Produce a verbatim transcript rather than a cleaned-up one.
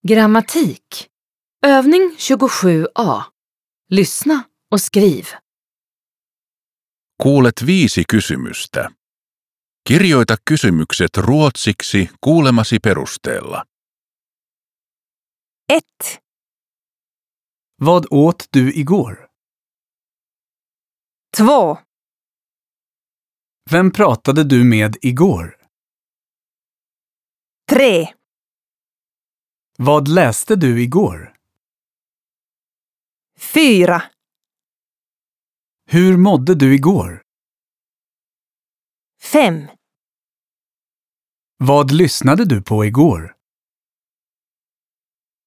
Grammatik. Övning tjugosju A. Lyssna och skriv. Kuulet viisi kysymystä. Kirjoita kysymykset ruotsiksi kuulemasi perusteella. ett, Vad åt du igår? två, Vem pratade du med igår? tre, Vad läste du igår? fyra, Hur mådde du igår? fem. Vad lyssnade du på igår?